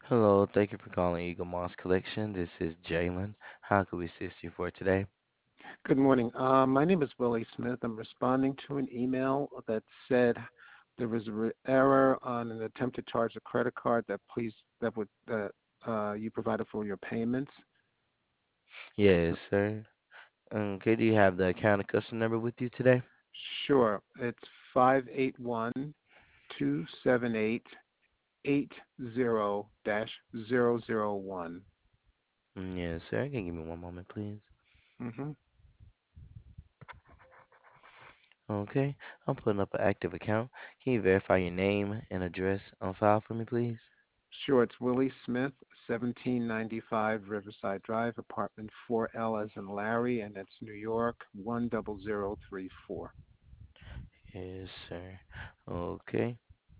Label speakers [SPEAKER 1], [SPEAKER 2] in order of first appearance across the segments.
[SPEAKER 1] Hello, thank you for calling Eagle Moss Collection. This is Jalen. How can we assist you for today?
[SPEAKER 2] Good morning. My name is Willie Smith. I'm responding to an email that said there was an error on an attempt to charge a credit card that you provided for your payments.
[SPEAKER 1] Yes, sir. Okay, do you have the account and customer number with you today?
[SPEAKER 2] Sure, it's 581-278-80-001.
[SPEAKER 1] Yes, sir. Can you give me one moment, please?
[SPEAKER 2] Mm-hmm.
[SPEAKER 1] Okay, I'm putting up an active account. Can you verify your name and address on file for me, please?
[SPEAKER 2] Sure, it's Willie Smith, 1795 Riverside Drive, apartment 4L as in Larry, and it's New York 10034.
[SPEAKER 1] Yes, sir. Okay.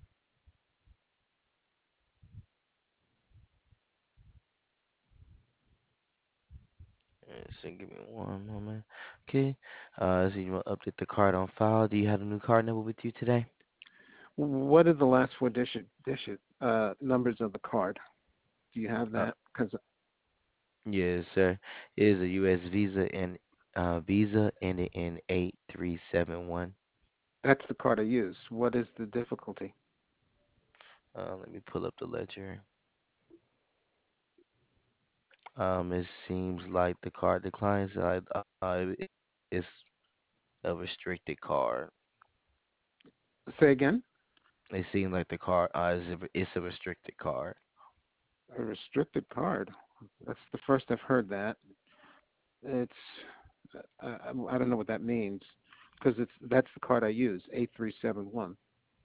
[SPEAKER 1] Yes, sir. Give me one moment. Okay. So you want to update the card on file? Do you have a new card number with you today?
[SPEAKER 2] What are the last four digit numbers of the card? Do you have
[SPEAKER 1] Uh,
[SPEAKER 2] that? Because
[SPEAKER 1] yes, sir. It is a U.S. Visa ending in 8371.
[SPEAKER 2] that's the card I use. What is the difficulty?
[SPEAKER 1] Let me pull up the ledger. It seems like the card declines. It's a restricted card.
[SPEAKER 2] Say again.
[SPEAKER 1] It seems like the card it's a restricted card.
[SPEAKER 2] A restricted card. That's the first I've heard that. It's I don't know what that means because that's the card I use. 8371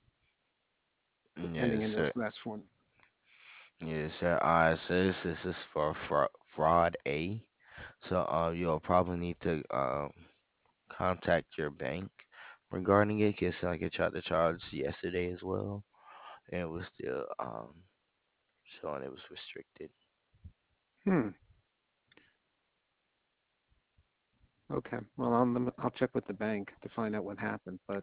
[SPEAKER 2] ending
[SPEAKER 1] Yes,
[SPEAKER 2] in those
[SPEAKER 1] sir.
[SPEAKER 2] last four.
[SPEAKER 1] Yes, sir. So this is for fraud A. So you'll probably need to contact your bank regarding it. Cause like it tried to charge yesterday as well, and it was still showing it was restricted.
[SPEAKER 2] Hmm. Okay. Well, I'll check with the bank to find out what happened. But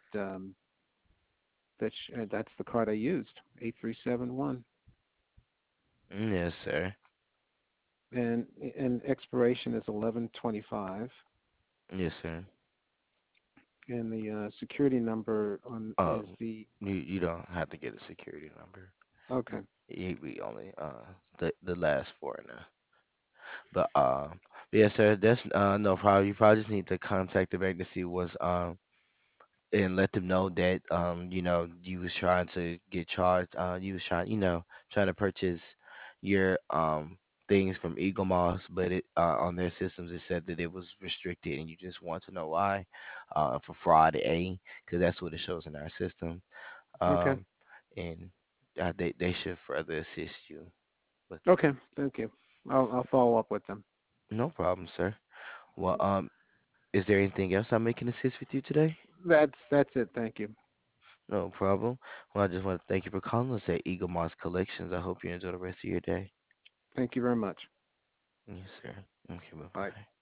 [SPEAKER 2] that's the card I used. 8371.
[SPEAKER 1] Yes, sir.
[SPEAKER 2] and and expiration is 11/25,
[SPEAKER 1] Yes, sir.
[SPEAKER 2] and the security number on
[SPEAKER 1] Oh,
[SPEAKER 2] is the
[SPEAKER 1] you don't have to get a security number.
[SPEAKER 2] okay.
[SPEAKER 1] We only the last four now. But yes, sir. That's no problem. You probably just need to contact the bank to see what's and let them know that you was trying to get charged. You was trying trying to purchase your things from Eagle Moss, but it on their systems it said that it was restricted, and you just want to know why for fraud A, because that's what it shows in our system.
[SPEAKER 2] Okay.
[SPEAKER 1] Um, and they should further assist you with that.
[SPEAKER 2] Okay. Thank you. I'll follow up with them.
[SPEAKER 1] No problem, sir. Well, is there anything else I can assist with you today?
[SPEAKER 2] That's it. Thank you.
[SPEAKER 1] No problem. Well, I just want to thank you for calling us at Eagle Moss Collections. I hope you enjoy the rest of your day.
[SPEAKER 2] Thank you very much.
[SPEAKER 1] Yes, sir. Okay, bye
[SPEAKER 2] Bye.
[SPEAKER 1] bye.